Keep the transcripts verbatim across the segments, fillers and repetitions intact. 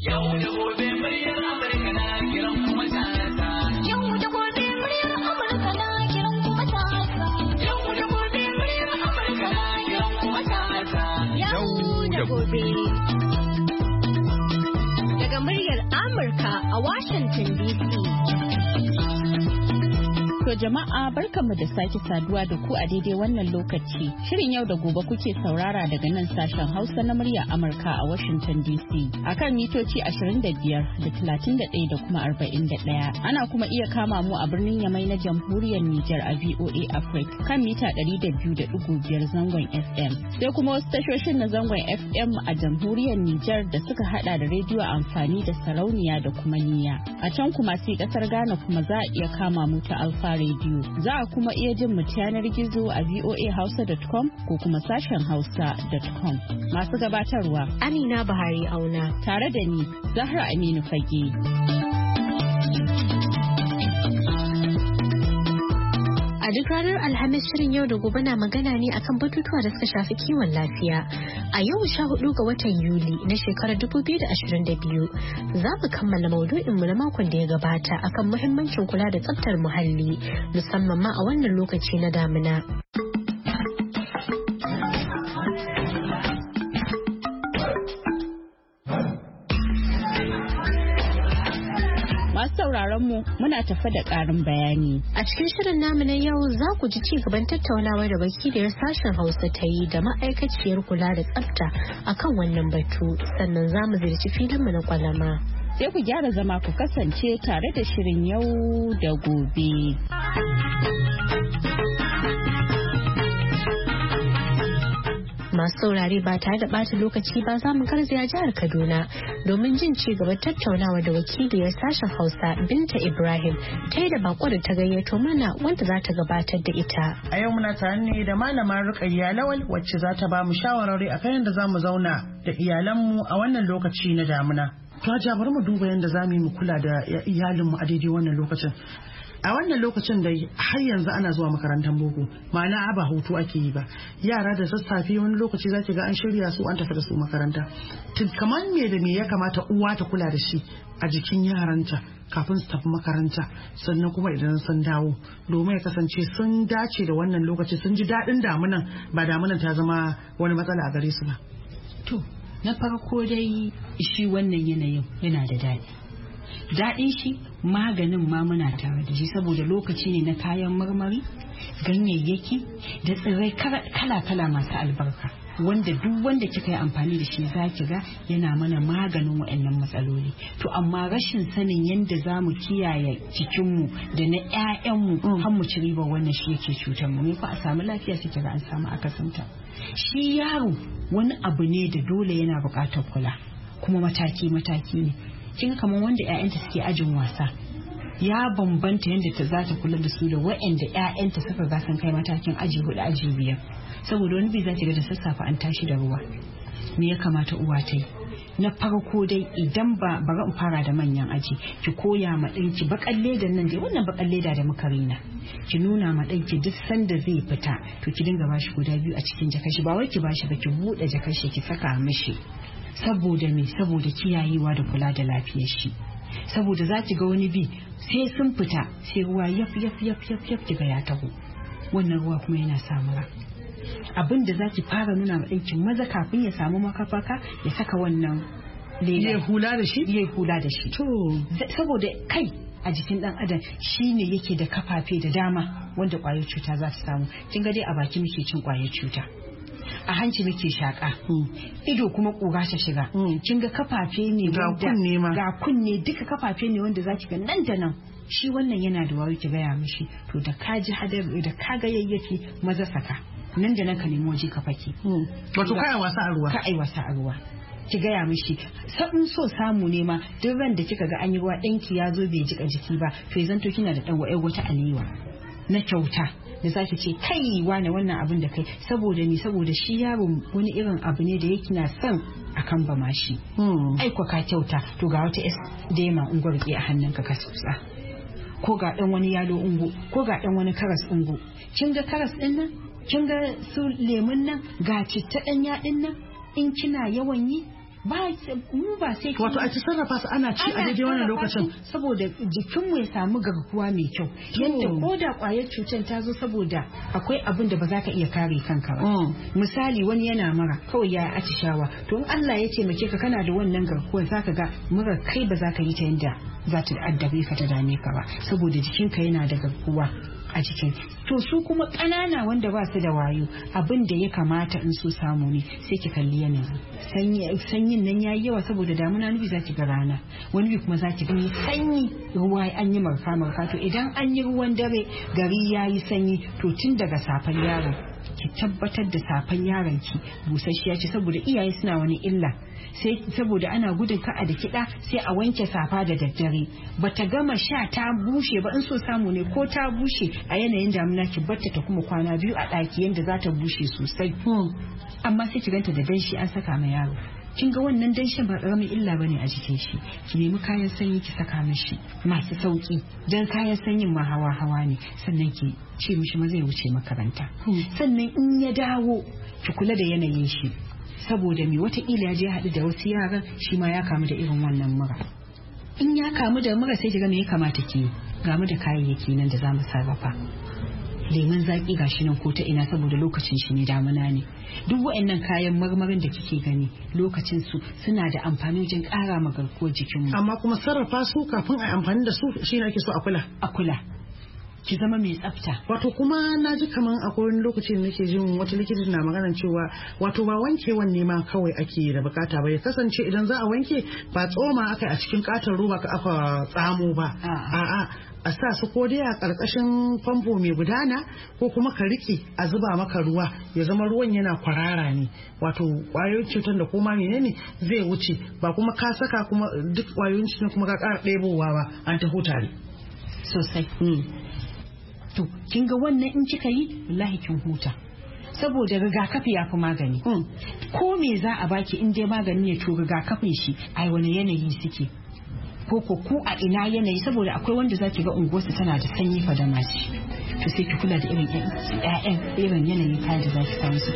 Yau da gobe muryar Amurka na kiran kuma matasa. Yau da gobe muryar Amurka na kiran kuma matasa. Yau da gobe muryar Amurka na kiran kuma matasa. Yau da gobe. Daga muryar Amurka a Washington D C. To jama'a barkanmu da sake saduwa da ku a daidai wannan lokaci. Shirin yau da gobe kuke saurara daga nan sashen Hausa na murya Amurka a Washington D C. Akan mitoci ashirin da biyar da talatin da ɗaya da kuma arba'in da ɗaya. Ana kuma iya kama mu a birnin Yamai na Jamhuriyar Nijar a V O A Africa kan mita ɗari da biyu da ɗigo biyar zangon F M. Sai kuma wasu tashoshin na zangon F M a Jamhuriyar Nijar da suka hada da rediyo amfani da sarauniya da kuma niyya. A can kuma sai kasar Ghana kuma za a iya kama mu ta Alfa Radio. Za a kuma iya jin mu yanar gizo a voa hausa dot com ko kuma sashen hausa dot com. Masu gabatarwa Amina Buhari Auna tare da ni Zahra Aminu Fage. A duk ranar Alhamis shirin yau da gobe na magana ne akan batutuwa da suka shafi kiwon lafiya. A yau sha hudu ga watan Yuli na shekarar dubu biyu da ashirin da biyu za mu kammala maudu'in mu na makon da ya gabata akan muhimmancin kula da tsaftar muhalli musamman ma a wannan lokaci na damina. sauraron mu muna tafa da ƙarin bayani. A cikin shirin namu na yau za ku ji ci gaban tattaunawar da wakiliyar sashen Hausa ta yi da ma'aikaciyar kula da tsafta akan wannan batu, sannan za mu ziyarci filinmu na kwalama. Sai ku gyara zama ku kasance tare da shirin yau da gobe. Masu saurare ba tare da ɓata lokaci ba za mu garzaya jihar Kaduna domin jin ci gaban tattaunawa da wakiliyar sashen Hausa Binta Ibrahim ta yi da bako da ta gayyato mana wanda za ta gabatar da ita. A yau muna tare ne da malama Rukayya Lawal wacce za ta ba mu shawarwari akan yadda za mu zauna da iyalanmu a wannan lokaci na damuna. To ja bari mu duba yadda za mu yi mu kula da iyalinmu a daidai wannan lokacin. A wannan lokacin da har yanzu ana zuwa makarantar boko ma'ana ba hutu ake yi ba, yara da sassafe wani lokaci zaki ga an shirya su an tafi da su makaranta. Kamar me da me ya kamata uwa ta kula da shi a jikin yaranta kafin su tafi makaranta, sannan kuma idan sun dawo domin ya kasance sun dace da wannan lokaci, sun ji daɗin damunan ba damunan ta zama wani matsala a gare su ba. To na farko dai shi wannan yanayin yana da daɗi. Daɗin shi maganin ma muna tare da shi saboda lokaci ne na kayan marmari, ganyayyaki da tsirrai kala-kala masu albarka wanda duk wanda kika yi amfani da shi za ki ga yana mana maganin waɗannan matsaloli. To amma rashin sanin yadda za mu kiyaye cikinmu da na 'ya'yanmu har mu ci ribar wannan shi yake cutar mu. Me fa a samu lafiya sai kiga an samu akasinta. Shi yaro wani abu ne da dole yana buƙatar kula kuma mataki-mataki ne. Kin kamar wanda ƴaƴanta suke ajin wasa ya bambanta yadda ta za ta kula da su da waɗanda ƴaƴanta suka ga san kai matakin aji hudu aji biyar, saboda wani bai za ta ga da sassafe an tashi da ruwa. Me ya kamata uwa ta yi? Na farko dai idan ba bari in fara da manyan aji, ki koya ma ɗanki bakan leda nan dai wannan bakan leda da muka rina, ki nuna ma ɗanki duk sanda zai fita to ki dinga bashi guda biyu a cikin jakashi, ba wai ki bashi ba ki buɗe jakashi ki saka mishi. Saboda me? Saboda kiyayewa da kula da lafiyar shi. Saboda za ki ga wani bi sai sun fita sai ruwa yaf yaf yaf yaf yaf kiga ya taho, wannan ruwa kuma yana samura. Abin da za ki fara nuna ma ɗanki maza kafin ya samu makafaka ya saka wannan leda. Ya hula da shi? Ya hula da shi. To saboda kai a jikin dan adam shine yake da kafafe da dama wanda ƙwayar cuta za su samu. Kin ga dai a baki muke cin ƙwayar cuta, a hanci muke shaka, ido kuma ƙura ta shiga. Kin ga kafafe ne ga kunne ma, ga kunne duka kafafe ne wanda zaki ga nan da nan. Shi wannan yana da wayo ki gaya mishi, to da ka ji hadar da ka ga yayyafi maza saka nan da nan ka nemi waje ka fake. Wato kai wasa a ruwa. Ka ai wasa a ruwa. Ki gaya mishi sabon so samu ne ma duk ran da kika ga an yi ruwa ɗanki ya zo bai jika jiki ba to ya zanto kina da ɗan wa'ai wata alewa na kyauta da za ki ce kai wane wannan abin da kai, saboda ni saboda shi yaro wani irin abu ne da yake na son akan ba ma shi. Ai ko ka kyauta to ga wata es dema ungwar a hannunka ka tsotsa, ko ga dan wani yalo ungo, ko ga dan wani karas ungo. Kin ga karas din nan, kin ga su lemun nan, ga citta dan yadin nan, in kina yawan yi ba mu ba sai wato a ci sarrafa su ana ci a daidai wannan lokacin saboda jikinmu ya samu garkuwa mai kyau yadda ko da kwayar cutar ta zo saboda akwai abin da ba za ka iya kare kanka ba. Misali wani yana mura kawai ya atishawa to in Allah ya taimake ka kana da wannan garkuwar zaka ga mura kai ba za ka yi ta yanda za ta addabe ka ta dame ka ba saboda jikinka yana da garkuwa a jikin. To su kuma ƙanana wanda ba su da wayo abin da ya kamata in so samu ne sai ki kalli yanayi sanyi sanyin nan yayi yawa saboda damuna nufi zaki ga rana wani bi kuma zaki ga sanyi ruwa an yi marka marka to idan an yi ruwan dare gari yayi sanyi to tun daga safan yaron ki tabbatar da safan yaron ki busasshiya ce saboda iyaye suna wani illa sai saboda ana gudun ka a da kiɗa sai a wanke safa da daddare bata gama sha ta bushe ba in so samu ne ko ta bushe a yanayin damuna ki batta ta kuma kwana biyu a ɗaki yanda za ta bushe sosai amma sai ki ganta da danshi an saka ma yaro kin ga wannan danshin ba karamin illa bane a jikin shi ki nemi kayan sanyi ki saka mishi masu sauki dan kayan sanyin ma hawa hawa ne sannan ki ce mishi ma zai wuce makaranta sannan in ya dawo ki kula da yanayin shi saboda me wataƙila ya je haɗu da wasu yaran shi ma ya kamu da irin wannan mura in ya kamu da mura sai ki ga me ya kamata ki gamu da kayayyaki nan da zamu sarrafa lemun zaki gashi nan ko ta ina saboda lokacin shi ne damuna ne duk waɗannan kayan marmarin da kike gani lokacin su suna da amfani wajen ƙara ma garkuwar jikin mu amma kuma sarrafa su kafin a amfani da su shine ake so a kula a kula ki zama mai tsafta. Wato kuma na ji kaman akwai wani lokaci da nake jin wata likita na magana cewa wato ba wankewan ne ma kawai ake da bukata ba ya kasance idan za a wanke ba tsoma aka a cikin katon roba ka aka tsamo ba. A'a a sa su ko dai a karkashin famfo mai gudana ko kuma ka rike a zuba maka ruwa ya zama ruwan yana kwarara ne wato kwayoyin cutar da kuma menene zai wuce ba kuma ka saka kuma duk kwayoyin cutar kuma ka kara ɗebowa ba an taho tare. Sosai. To kin ga wannan in kika yi wallahi kin huta saboda rigakafi ya fi magani ko me za a baki in dai magani ne to rigakafin shi ai wani yanayi suke ko ko ku a ina yanayi saboda akwai wanda zaki ga unguwarsa tana da sanyi fa da mashi to sai ki kula da irin ƴaƴan irin yanayin kayan da zaki samu su.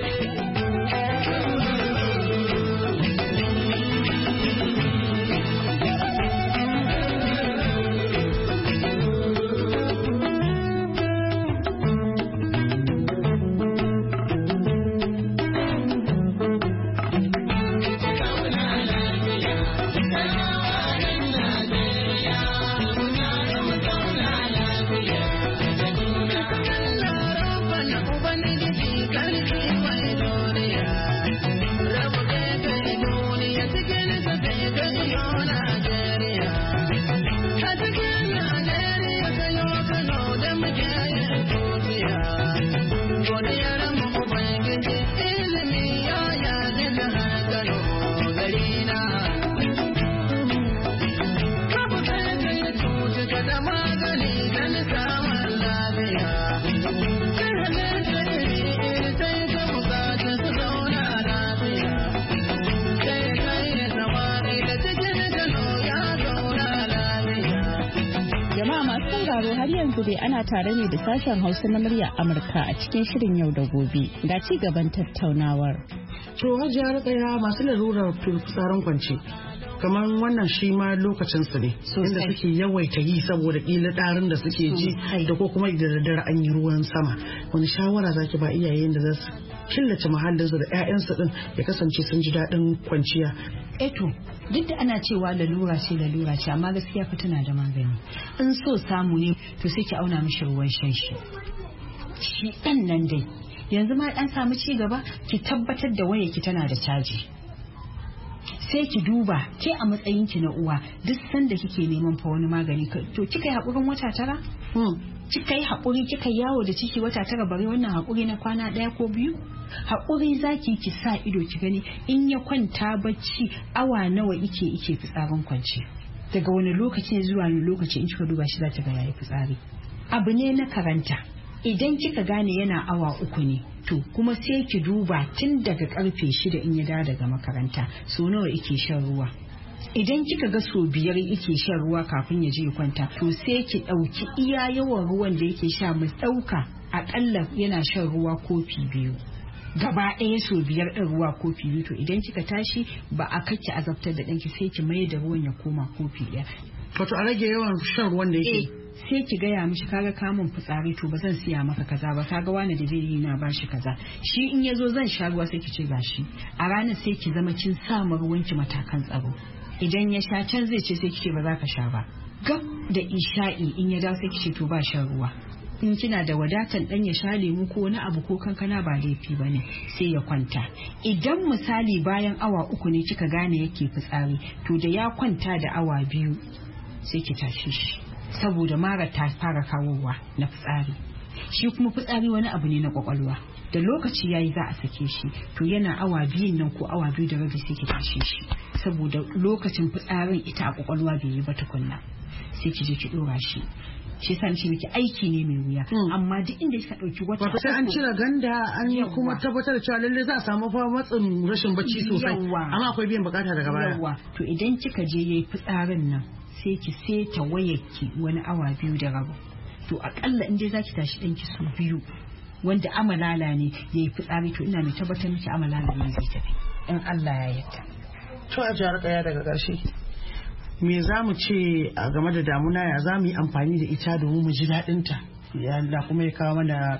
Har yanzu dai ana tare ne da sashen Hausa na murya Amurka a cikin shirin yau da gobe. Ga ci gaban tattaunawar. To Hajiya Rukayya masu larurar fitsarin kwance kamar wannan shi ma lokacin su ne inda suke yawaita yi saboda kila ɗarin da suke ji da ko kuma da daddare an yi ruwan sama. Wani shawara zaki ba iyayen da za su killace muhallinsu da 'ya'yansu din ya kasance sun ji daɗin kwanciya? Eto duk da ana cewa lalura ce lalura ce amma gaskiya fa tana da magani in so samu ne to sai ki auna mishi ruwan shan shi shi ɗan nan dai yanzu ma ɗan samu ci gaba ki tabbatar da wayar ki tana da caji sai ki duba ke a matsayin ki na uwa duk sanda kike neman fa wani magani to kika yi haƙurin wata tara kika yi haƙuri kika yawo da ciki wata tara bare wannan haƙuri na kwana ɗaya ko biyu haƙuri zaki ki sa ido ki gani in ya kwanta bacci awa nawa ike ike fitsarin kwance daga wani lokaci zuwa wani lokaci in kika duba shi za ta ga yayi fitsari abu ne na karanta idan kika gane yana awa uku ne to kuma sai ki duba tun daga karfe shida in ya dawo daga makaranta so nawa ike shan ruwa idan kika ga so biyar yake shan ruwa kafin ya je ya kwanta to sai ki ɗauki iya yawan ruwan da yake sha mu ɗauka akalla yana shan ruwa kofi biyu gaba ɗaya so biyar ɗin ruwa kofi biyu to idan kika tashi ba a kake azabtar da ɗanki sai ki mai da ruwan ya koma kofi ɗaya. Wato a rage yawan shan ruwan da yake. Sai ki gaya mishi kaga kamun fitsari to ba zan siya maka kaza ba kaga wani da zai yi na bashi kaza shi in yazo zan sha ruwa sai ki ce gashi a ranar sai ki zama kin sa ma ruwanki matakan tsaro idan ya sha can zai ce sai ki ce ba za ka sha ba gab da isha'i in ya dawo sai ki ce to ba shan ruwa in kina da wadatan dan ya sha lemu ko wani abu ko kankana ba laifi bane sai ya kwanta idan misali bayan awa uku ne kika gane yake fitsari to da ya kwanta da awa biyu sai ki tashi shi saboda mara ta fara kawowa na fitsari shi kuma fitsari wani abu ne na kwakwalwa da lokaci yayi za a sake shi to yana awa biyun nan ko awa biyu da rabi sai ki tashi shi saboda lokacin fitsarin ita a kwakwalwa bai yi ba tukunna sai ki je ki dora shi shi yasa nace miki aiki ne mai wuya amma duk inda kika dauki wata wato sai an cire ganda an yi kuma tabbatar da cewa lalle za a samu fa matsin rashin bacci sosai amma akwai biyan bukata daga baya to idan kika je yayi fitsarin nan sai ki seta wayarki wani awa biyu da rabu to akalla in dai zaki tashi danki su biyu wanda amalala ne yayi fitsari to ina mai tabbatar miki amalala ne zai tafi in Allah ya yarda. To a jar kaya daga ƙarshe me za mu ce a game da damuna ya za mu yi amfani da ita domin mu ji daɗin ta ya Allah kuma ya kawo mana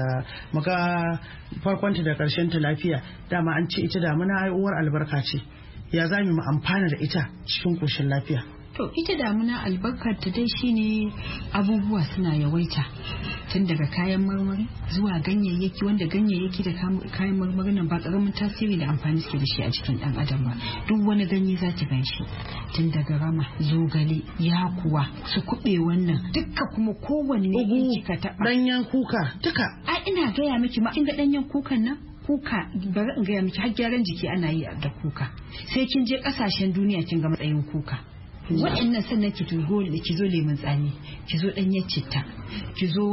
muga farkonta da ƙarshen ta lafiya dama an ce ita damuna ai uwar albarka ce ya za mu amfana da ita cikin koshin lafiya. To ita damuna albarkar ta dai shine abubuwa suna yawaita tun daga kayan marmari zuwa ganyayyaki wanda ganyayyaki da kayan marmari nan ba karamin tasiri da amfani suke da shi a cikin dan adam ba duk wani ganye za ki gan shi tun daga rama zogale yakuwa su kuɓe wannan dukka kuma kowanne in kika taɓa danyen kuka duka a ina gaya miki ma kin ga danyen kukan nan kuka bari in gaya miki har gyaran jiki ana yi da kuka sai kin je kasashen duniya kin ga matsayin kuka waɗannan sannan ki tugo da ki zo lemun tsami ki zo ɗanyar citta ki zo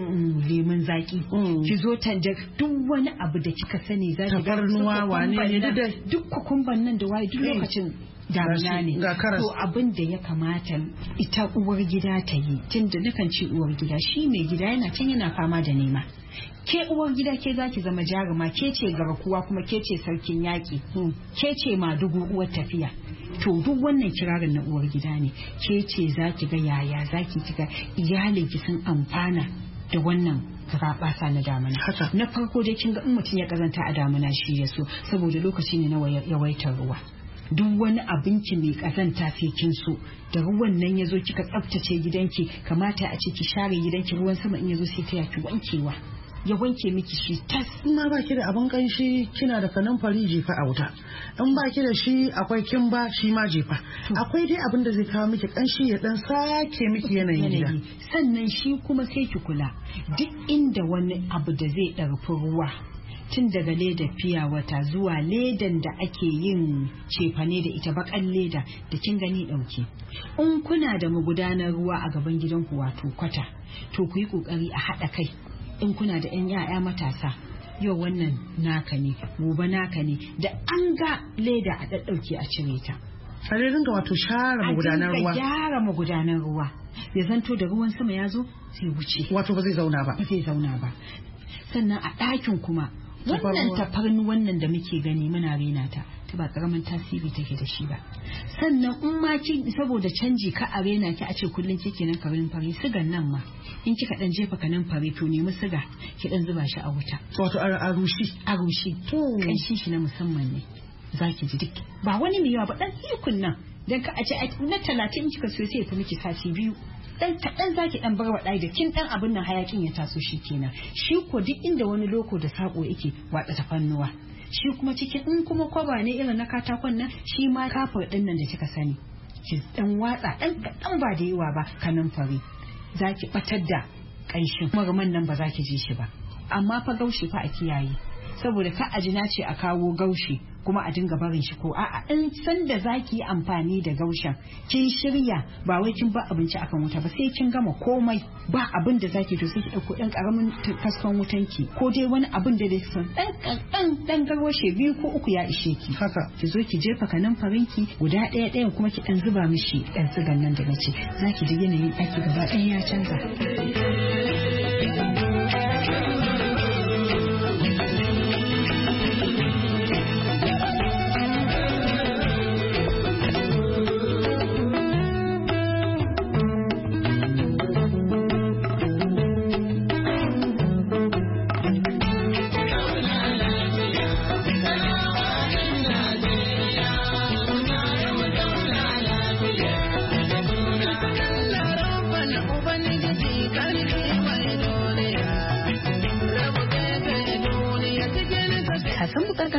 lemun zaki ki zo tanjar duk wani abu da kika sani za ki ga tafarnuwa wane ne da duk kukumban nan da waye duk lokacin damuna ne to abin da ya kamata ita uwar gida ta yi tunda nakan ce uwar gida shi mai gida yana can yana fama da nema ke uwar gida ke zaki zama jaruma ke ce garkuwa kuma ke ce sarkin yaƙi ke ce madugu uwar tafiya to duk wannan kirarin na uwar gida ne ke ce zaki ga yaya zaki kiga iyalin ki sun amfana da wannan rabasa na damuna na farko dai kin ga in mutum ya kazanta a damuna shi ya so saboda lokaci ne na yawaitar ruwa duk wani abinci mai kazanta sai kin so da ruwan nan yazo kika tsaftace gidanki kamata a ce ki share gidanki ruwan sama in yazo sai ta yaki wankewa ya wanke miki shi tas. Ma ba ki da abin kanshi kina da kanumfari jefa a wuta in ba ki da shi akwai kimba shi ma jefa akwai dai abin da zai kawo miki kanshi ya dan sake miki yanayin gida sannan shi kuma sai ki kula duk inda wani abu da zai ɗarfi ruwa tun daga leda fiya wata zuwa ledan da ake yin cefane da ita bakan leda da kin gani dauke in kuna da magudanar ruwa a gaban gidanku wato kwata to ku yi kokari a haɗa kai in kuna da yan yaya matasa yau wannan naka ne gobe naka ne da an ga leda a daddauke a cire ta sai ringa wato share magudanar ruwa a gyara magudanar ruwa ya zanto da ruwan sama ya zo sai wuce wato ba zai zauna ba ba zai zauna ba sannan a ɗakin kuma wannan tafarni wannan da muke gani muna rena ta ta ba karamin tasiri take da shi ba sannan in ma ki saboda canji ka a rena ki a ce kullun kike nan karin fari sigan nan ma in kika dan jefa kanan fari to nemi siga ki dan zuba shi a wuta wato a rushi a rushi to kanshin shi na musamman ne zaki ji duk ba wani mai yawa ba dan ikun nan dan ka a ce na talatin kika so sai ta miki sati biyu dan kaɗan zaki dan bar waɗai da kin dan abin nan hayakin ya taso shi kenan shi ko duk inda wani loko da sako yake watsa tafannuwa shi kuma cikin in kuma kwaba ne irin na katakon nan shi ma kafar din nan da kika sani ki dan watsa dan kaɗan ba da yawa ba kanan fari zaki batar da kanshin marman nan ba zaki ji shi ba amma fa gaushi fa a kiyaye saboda ka ajina ce a kawo gaushi kuma a dinga barin shi ko a'a in san da zaki yi amfani da gaushen kin shirya ba wai kin ba abinci akan wuta ba sai kin gama komai ba abin da zaki to sai ki dauko dan karamin kaskon wutanki ko dai wani abin da zai san dan dan dan garwashe biyu ko uku ya ishe ki haka ki zo ki jefa kanan farinki guda ɗaya ɗaya kuma ki dan zuba mishi dan tsigan nan da nace zaki ji yanayin ɗaki gaba ɗaya ya canza.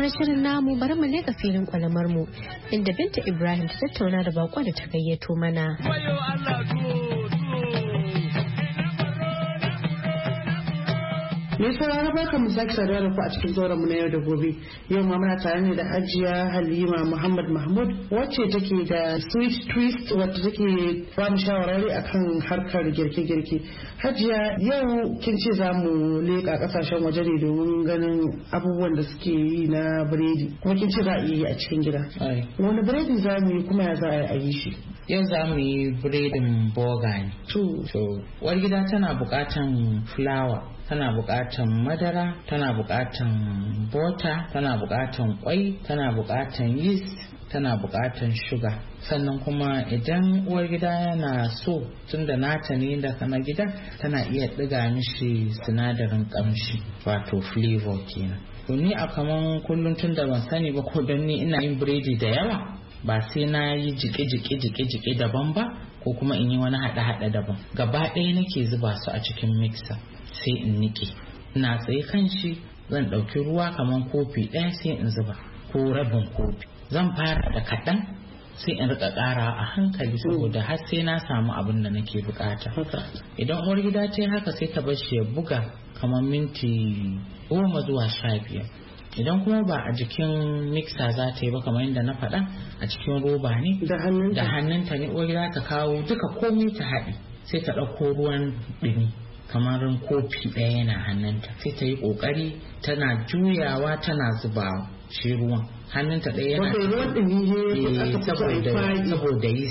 fara shirin namu bari mu leka filin kwalamar mu inda Binta Ibrahim ta tattauna da bako da ta gayyato mana. Me saurara barka mu sake saduwa da ku a cikin zauren mu na yau da gobe. Yau ma muna tare ne da Hajiya Halima Muhammad Mahmud wacce take da Sweet Twist wacce take ba mu shawarwari akan harkar girke-girke. Hajiya yau kin ce za mu leƙa kasashen waje ne domin ganin abubuwan da suke yi na biredi kuma kin ce za a yi a cikin gida. Wani biredi za mu yi kuma ya za a yi shi? Yau za mu yi biredin boga ne. To, uwar gida tana buƙatan fulawa, tana buƙatan madara, tana buƙatan bota, tana buƙatan kwai, tana buƙatan yeast, tana buƙatan sugar. Sannan kuma idan uwar gida yana so tunda nata ne da na gida tana iya ɗiga mishi sinadarin ƙamshi wato flavor kenan. To ni a kaman kullum tun da ban sani ba ko don ni ina yin biredi da yawa ba sai na yi jike-jike-jike-jike daban ba ko kuma in yi wani haɗe-haɗe daban. Gaba ɗaya nake zuba su a cikin mixer sai in nike. Ina tsaye kan shi zan ɗauki ruwa kamar kofi ɗaya sai in zuba ko rabin kofi. Zan fara da kaɗan sai in rika ƙara a hankali saboda har sai na samu abin da nake bukata. Idan uwar gida ta yi haka sai ta bar shi ya buga kamar minti goma zuwa sha biyar. Idan kuma ba a jikin mixer za ta yi ba kamar yadda na faɗa a cikin roba ne da hannunta ne uwar gida ta kawo duka komai ta haɗi sai ta ɗauko ruwan ɗumi kamar kofi ɗaya yana hannunta sai ta yi ƙoƙari tana juyawa tana zubawa shi ruwan hannunta ɗaya yana saboda yi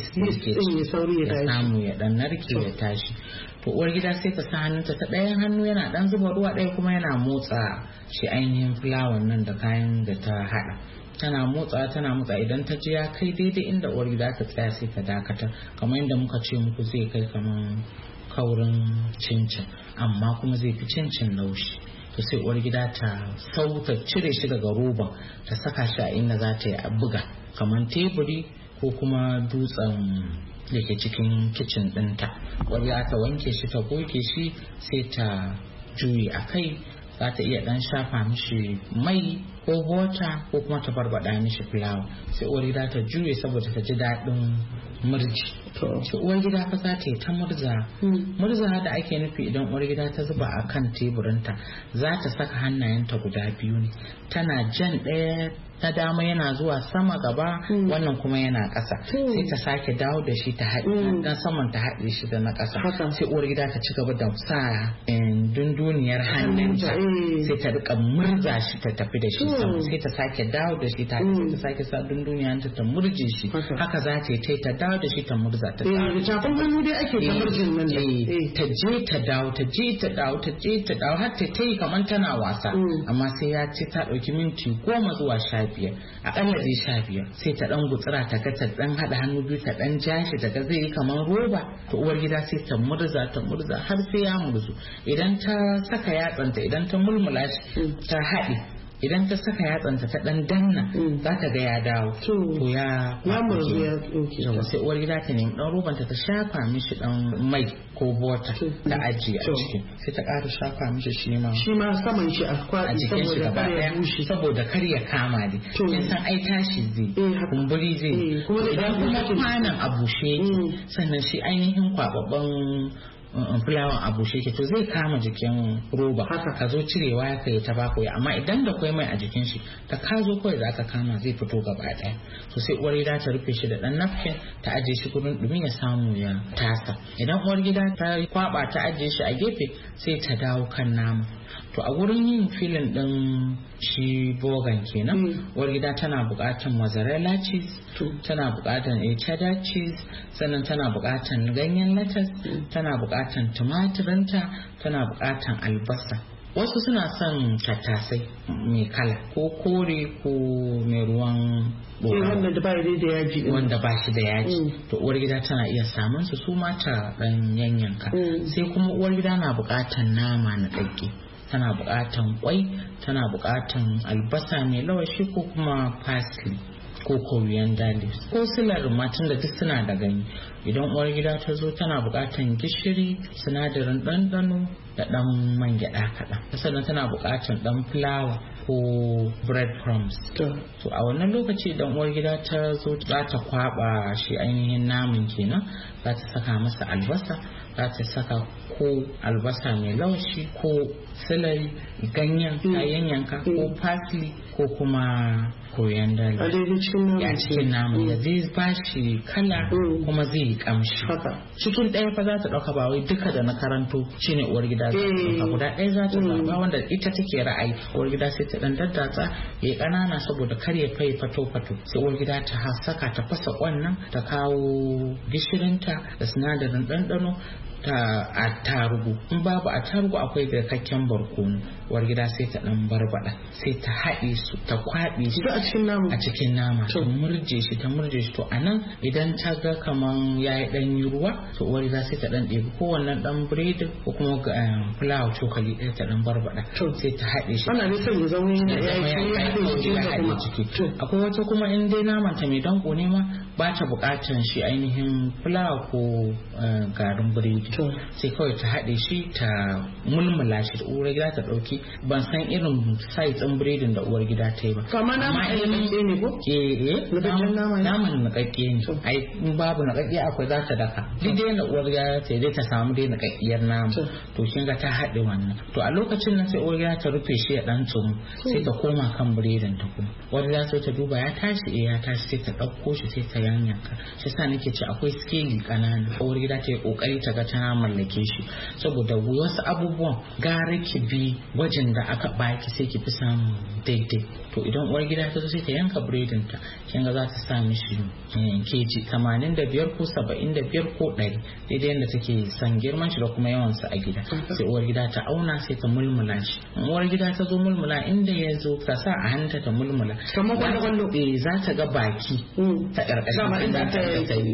ya samu ya ɗan narke ya tashi. To uwar gida sai ta sa hannunta ta ɗayan hannu yana ɗan zuba ruwa ɗaya kuma yana motsa shi ainihin fulawan nan da kayan da ta haɗa. Tana motsa tana motsa idan ta ji ya kai daidai inda uwar gida ta tsaya sai ta dakatar kamar yadda muka ce muku zai kai kamar kaurin cincin amma kuma zai fi cincin laushi. To sai uwar gida ta sauta cire shi daga roban ta saka shi a inda za ta yi a buga kamar teburi ko kuma dutsen da ke cikin kicin ɗinta. Uwar gida ta wanke shi ta goge shi sai ta juye a kai. Za ta iya ɗan shafa mishi mai ko bota ko kuma ta barbada mishi fulawa sai uwar gida ta juye saboda ta ji daɗin murji. To uwar gida fa za ta yi ta murza murza da ake nufi idan uwar gida ta zuba a kan teburinta za ta saka hannayenta guda biyu ne tana jan ɗaya na dama yana zuwa sama gaba wannan kuma yana ƙasa sai ta sake dawo da shi ta haɗe dan saman ta haɗe shi da na ƙasa sai uwar gida ta ci gaba da sa dunduniyar hannunta sai ta rika murza shi ta tafi da shi sama sai ta sake dawo da shi ta sai ta sake sa dunduniyar ta murje shi haka za ta yi ta dawo da shi ta murza ta tafin hannu dai ake ta murjin nan ta je ta dawo ta je ta dawo ta je ta dawo har ta yi kamar tana wasa amma sai ya ce ta ɗauki minti goma zuwa sha biyar akalla zai sha biyar sai ta dan gutsira ta ga ta dan hada hannu biyu ta dan ja shi daga zai yi kamar roba to uwar gida sai ta murza ta murza har sai ya murzu idan ta saka yatsanta idan ta mulmula shi ta haɗe idan ta saka yatsanta ta dan danna za ta ga ya dawo to ya ya murzu ya dauke sai uwar gida ta nemi dan robanta ta shafa mishi dan mai ko bota ta ajiye a ciki sai ta ƙara shafa mishi shi ma shi ma saman shi a kwaɗi saboda kar ya bushe saboda kar ya kama ne kin san ai tashi zai kumburi zai idan kuma kwanan a bushe yake sannan shi ainihin kwababban fulawan a bushe ke to zai kama jikin roba haka ka zo cirewa ya kai ta bako ya amma idan da kwai mai a jikin shi ta ka zo kawai za ka kama zai fito gaba daya to sai uwar gida ta rufe shi da dan napkin ta ajiye shi gurin dumin ya samu ya tasa idan uwar gida ta kwaba ta ajiye shi a gefe sai ta dawo kan nama to a gurin yin filin din shi bogan kenan uwar gida tana buƙatar mozzarella cheese tana buƙatar cheddar cheese sannan tana buƙatar ganyen lettuce tana buƙatar tumatirinta tana buƙatar albasa wasu suna son tattasai mai kala ko kore ko mai ruwan wanda ba da yaji wanda ba shi da yaji to uwar gida tana iya samun su su mata dan yanyanka sai kuma uwar gida na buƙatar nama na ɗage tana buƙatan kwai tana buƙatan albasa mai lawashi ko kuma parsley ko coriander leaves ko silar matan da duk suna da gani idan uwar gida ta zo tana buƙatan gishiri sinadarin ɗanɗano da ɗan man gyaɗa kaɗan sannan tana buƙatan ɗan fulawa ko bread crumbs. To a wannan lokaci idan uwar gida ta zo za ta kwaba shi ainihin naman kenan, za ta saka masa albasa, za ta saka ko albasa mai laushi ko celery ganyen kayan yanka ko parsley ko kuma coriander a cikin naman da zai ba shi kala kuma zai yi kamshi. Cikin ɗaya fa za ta ɗauka, ba wai duka da na karanto shine uwar gida za ta ɗauka, guda ɗaya za ta zaɓa wanda ita take ra'ayi. Uwar gida sai ta ɗan daddatsa ya yi ƙanana saboda kar ya fai fato fato, sai uwar gida ta saka ta fasa ƙwannan, ta kawo gishirinta da sinadarin ɗanɗano ta attarugu, in babu attarugu akwai dakakken barkono. Uwar gida sai ta dan barbada, sai ta haɗe su, ta kwaɓe shi a cikin nama a cikin nama ta murje shi ta murje shi to anan idan ta ga kaman yayi dan yi ruwa, to uwar gida sai ta dan ɗebi kowannan dan biredi ko kuma fulawa cokali ɗaya ta dan barbada, sai ta haɗe shi. Ana nufin ya zama ya haɗe ciki. Akwai wata kuma in dai naman ta mai danko ne ma ba ta buƙatar shi ainihin fulawa ko garin biredi, sai kawai ta haɗe shi ta mulmula shi da uwar gida ta ɗauki. Ban san irin size ɗin biredin da uwar gida ta yi ba, amma naman ne ko eh naman nakakke ne. Ai babu nakakke akwai za ta daka duk dai na uwar gida ta dai ta samu dai nakakkiyar nama. To kin ga ta haɗe wannan, to a lokacin nan sai uwar gida ta rufe shi ya dan tsumu, sai ta koma kan biredin ta kuma uwar gida sai ta duba ya tashi eh ya tashi, sai ta ɗauko shi sai ta yanyanka shi. Sa nake ce akwai skeli kanana, uwar gida ta yi kokari ta ga ta mallake shi, saboda wasu abubuwan gara ki bi gwajin da aka baki sai ki fi samu daidai. To idan uwar gida ta zo sai ta yanka biredin ta, kin ga za ta sa mishi keji tamanin da biyar ko saba'in da biyar ko ɗari daidai yadda take son girman shi da kuma yawan sa a gida. Sai uwar gida ta auna sai ta mulmula shi. Uwar gida ta zo mulmula inda ya zo ta sa a hanta ta mulmula kamar kwallo kwallo, eh za ta ga baki ta karkashin da ta yi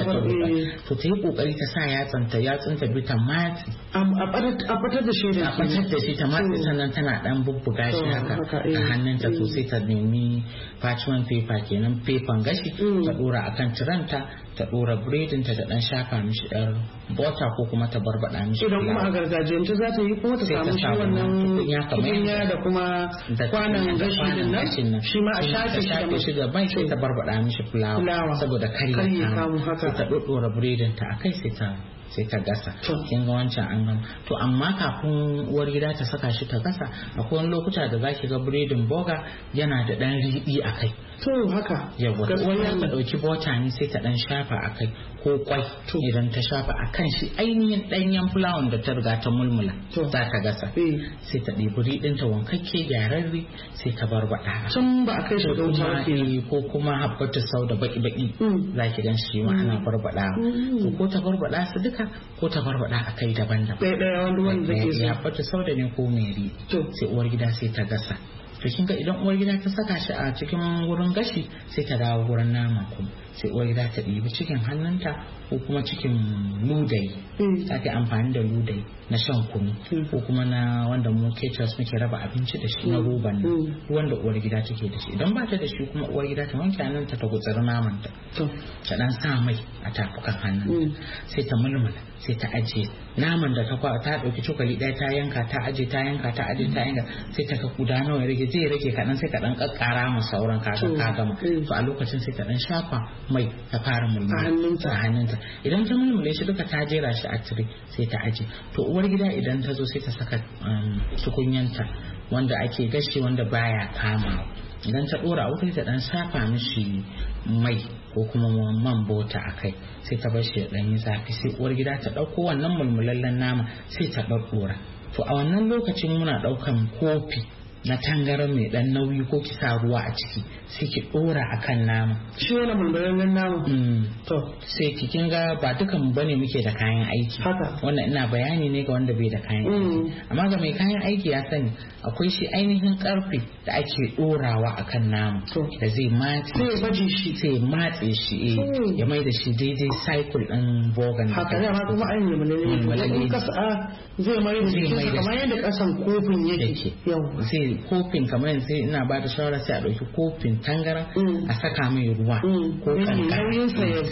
to ta yi kokari ta sa yatsanta yatsanta bi ta matsi a batar da shi a batar da shi ta matsi, sannan tana dan bubbuga shi haka a hannunta, to sai ta nemi parchment paper kenan fefan gashi ta dora akan tiranta, ta dora biredin ta da dan shafa mishi yar bota ko kuma ta barbada mishi. Idan kuma a gargajiyance za ta yi kuma ta samu shi wannan tukunya da kuma kwanan gashi din nan shi ma a shafe shi da bai, sai ta barbada mishi fulawa saboda kar ya kamu, sai ta dora biredin ta akai sai ta sai ta gasa. Kin ga wancan an gama. To amma kafin uwar gida ta saka shi ta gasa, akwai wani lokuta da zaki ga biredin boga yana da dan riɗi a kai. To haka yawa uwar gida ta dauki bota ne sai ta dan shafa a kai ko kwai, idan ta shafa a kan shi ainihin danyen fulawan da ta riga ta mulmula za ta gasa, sai ta ɗebi riɗin ta wankakke gyararre sai ta barbada. Tun ba a kai shi dauta ko kuma habbatu sau da baki baki zaki gan shi ma ana barbada. Ko ta barbada su duka ko ta barbada a kai daban-daban. Ɗaya ɗaya wanda wanda zake so. Ya fata sau da ne ko meri. Sai uwar gida sai ta gasa. To kin ga idan uwar gida ta saka shi a cikin wurin gashi sai ta dawo wurin nama kuma. Sai uwar gida ta ɗibi cikin hannunta ko kuma cikin ludayi. Ta ke amfani da ludayi na shan kunu ko kuma na wanda mu caterers muke raba abinci da shi na roban nan, wanda uwar gida take da shi. Idan ba ta da shi kuma uwar gida ta wanke hannunta ta gutsari naman ta. Ta dan sa mai a tafukan hannun sai ta mulmula sai ta ajiye naman da ta kwa ta dauki cokali ɗaya ta yanka ta aje ta yanka ta aje ta yanka sai ta ka guda nawa ya rage zai rage kaɗan sai ka dan kakkara ma sauran ka ka gama. To a lokacin sai ta dan shafa mai ta fara mulmula a hannunta. Idan ta mulmule shi duka ta jera shi a tire sai ta aje. To uwar gida idan ta zo sai ta saka tukunyanta wanda ake gashi wanda baya kamawa. Idan ta dora wuta ta dan safa mishi mai ko kuma man bota a kai sai ta bar shi ya dan yi zafi, sai uwar gida ta dauko wannan mulmulallen nama sai ta ɗaɗɗora. To a wannan lokacin muna daukan kofi na tangaran mai dan nauyi ko ki sa ruwa a ciki sai ki dora akan nama. Shi wannan mulmulallen nama to sai ki kin ga ba dukan mu bane muke da kayan aiki haka, wannan ina bayani ne ga wanda bai da kayan aiki, amma ga mai kayan aiki ya sani akwai shi ainihin karfe da ake dorawa akan nama da zai matse sai baje shi sai matse shi eh ya mai da shi daidai cycle din bogan haka ne, amma kuma an yi mulmulallen kasa zai mai da shi kamar yadda kasan kofin yake yau sai sai kofin kamar yanzu ina ba da shawara sai a ɗauki kofin tangara a saka mai ruwa ko kankara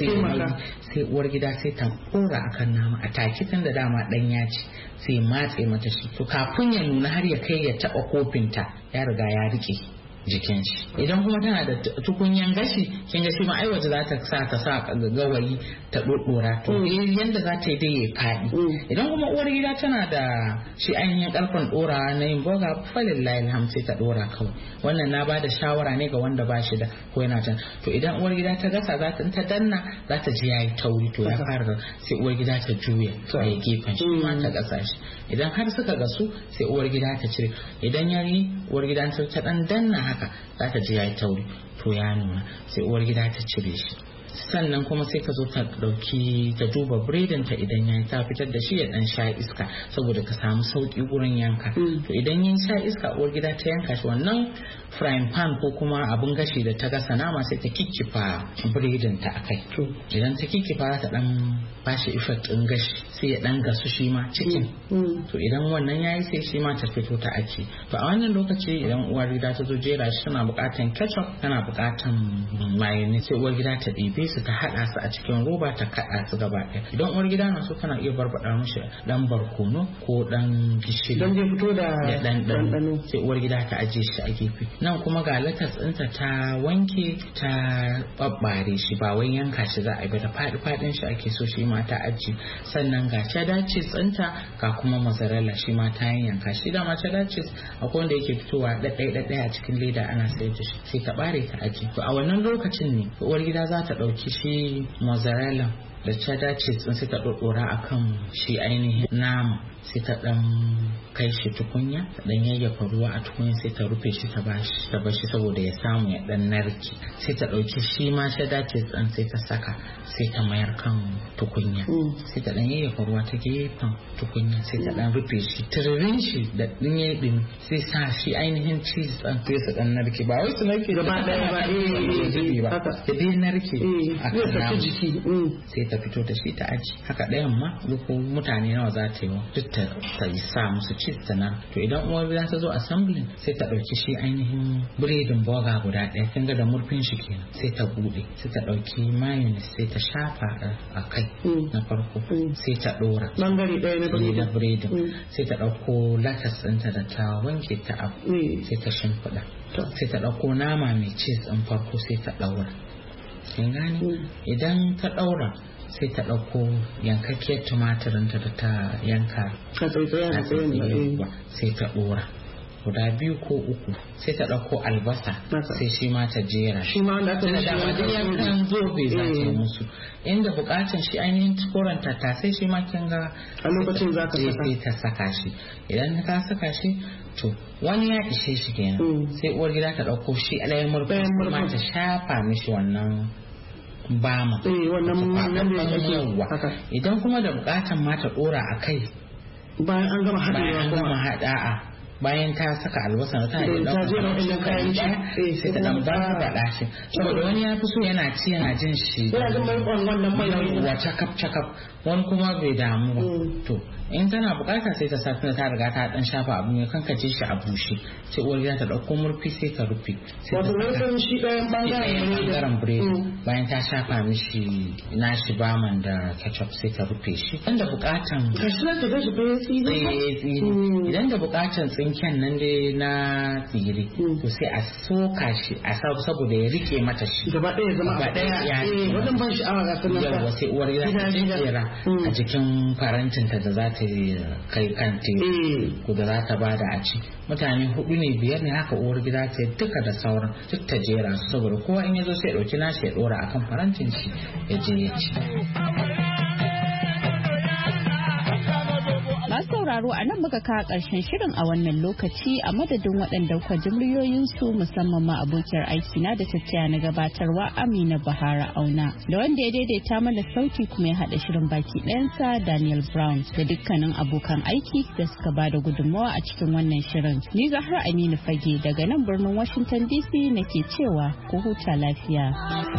sai uwar gida sai ta kora akan nama a takitin da dama ɗanya ce sai matse mata shi to kafin ya nuna har ya kai ya taɓa kofinta ya riga ya rike jikin shi. Idan kuma tana da tukunyan gashi kin ga shi ma ai waje za ta sa ta sa gawayi ta dodora to yanda za ta yi dai ya kaɗi. Idan kuma uwar gida tana da shi ainihin karfin dora na yin boga falillahi alham sai ta dora kawai. Wannan na bada shawara ne ga wanda ba shi da ko yana can. To idan uwar gida ta gasa za ta ta danna za ta ji yayi tauri to ya fara sai uwar gida ta juya a gefen shi ma ta gasa shi. Idan har suka gasu sai uwar gida ta cire. Idan yayi uwar gida ta dan danna haka za ta ji yayi tauri to ya nuna sai uwar gida ta cire shi. Sannan kuma sai ka zo ta dauki ta duba biredin ta idan yayi ta fitar da shi ya dan sha iska saboda ka samu sauki gurin yanka. To idan yin sha iska uwar gida ta yanka shi wannan frying pan ko kuma abun gashi da ta gasa nama sai ta kikkifa biredin ta akai. Idan ta kikkifa ta dan bashi effect din gashi sai ya dan gasu shi ma cikin. To idan wannan yayi sai shi ma ta fito ta aji. To a wannan lokaci idan uwar gida ta zo jera shi tana bukatan ketchup tana bukatan mayonnaise sai uwar gida ta ɗibe su ta haɗa su a cikin roba ta kaɗa su gaba ɗaya. Idan uwar gida na so tana iya barbaɗa mishi dan barkono ko dan gishiri don zai fito da ɗanɗano sai uwar gida ta ajiye shi a gefe. Nan kuma ga latas ɗinta ta wanke ta babbare shi ba wai yanka shi za a yi ba da faɗi faɗin shi ake so shi ma ta ajiye. Sannan ga cheddar cheese ɗinta ga kuma mozzarella shi ma ta yanka shi da ma cheddar cheese akwai wanda yake fitowa ɗaɗɗaya ɗaɗɗaya a cikin leda ana sayar da shi sai ta bare ta ajiye. To a wannan lokacin ne uwar gida za ta ɗauki shi mozzarella da cheddar cheese din sai ta ɗoɗɗora akan shi ainihin nama sai ta ɗan kai shi tukunya ta ɗan yayyafa ruwa a tukunya sai ta rufe shi ta bashi ta bashi saboda ya samu ya ɗan narke sai ta ɗauki shi ma cheddar cheese din sai ta saka sai ta mayar kan tukunya sai ta ɗan yayyafa ruwa ta gefen tukunya sai ta ɗan rufe shi tiririn shi da ɗin ya ɗin sai sa shi ainihin cheese din sai su ɗan narke ba wai su narke gaba ɗaya ba eh ba ya dai narke a kan nama sai ta fito da shi ta aji haka ɗayan ma ko mutane nawa za ta yi wa duk ta yi sa musu cheese ta nan. To idan uwar gida ta zo assembling sai ta ɗauki shi ainihin biredin boga guda ɗaya kin ga da murfin shi kenan sai ta buɗe sai ta ɗauki mayonnaise sai ta shafa a kai na farko sai ta ɗora bangare ɗaya na biredin sai ta ɗauko latas ɗinta da ta wanke ta abu sai ta shimfiɗa sai ta ɗauko nama mai cheese ɗin farko sai ta ɗaura kin gane idan ta ɗaura sai ta ɗauko yankakkiyar tumatirinta da ta yanka sai ta ɗora guda biyu ko uku sai ta ɗauko albasa sai shi ma ta jera shi ma wanda aka da wajen yankan zobe za ta yi musu inda bukatan shi ainihin koren tattasai shi ma kin ga a lokacin za ka saka sai ta saka shi idan ka saka shi to wani ya ishe shi kenan sai uwar gida ta ɗauko shi alayen murfi ma ta shafa mishi wannan bama eh wannan yawa idan kuma da bukatan ma ta dora a kai bayan an gama haɗewa an gama haɗa'a bayan ta saka albasa ta da ɗauka kayan shi sai ta dan ba da dashi saboda wani ya fi so yana ci yana jin shi yana jin mai wannan mai wa cakap cakap wani kuma bai damu ba to in tana bukata sai ta safi ta riga ta dan shafa abu ne kanka ji shi a bushe sai uwar gida ta dauko murfi sai ta rufe sai ta rufe shi ɗayan bangaren biredi bayan ta shafa mishi nashi baman da ketchup sai ta rufe shi idan da bukatan kashi ta gashi bayan tsiri idan da bukatan tsinken nan dai na tsiri to sai a soka shi a saboda ya rike mata shi gaba ɗaya zama gaba ɗaya ya yi wajen ban sha'awa ga sanar yawa sai uwar gida ta jera a jikin farantinta da za ta kai kan teku ko da za ta bada a ci mutane hudu ne biyar ne haka uwar gida ta duka da sauran duk ta jera su saboda kowa in ya zo sai ya dauki nashi ya dora akan farantin shi ya je ya ci. Masu sauraro a nan muka kawo ƙarshen shirin a wannan lokaci a madadin waɗanda kwa jimriyoyinsu musamman ma abokiyar aiki na da tattaya na gabatarwa Amina Bahara Auna da wanda ya daidaita mana sauti kuma ya haɗa shirin baki ɗayansa Daniel Brown da dukkanin abokan aiki da suka ba da gudunmawa a cikin wannan shirin. Ni Zahra Aminu Fage daga nan birnin Washington D C nake cewa ku huta lafiya.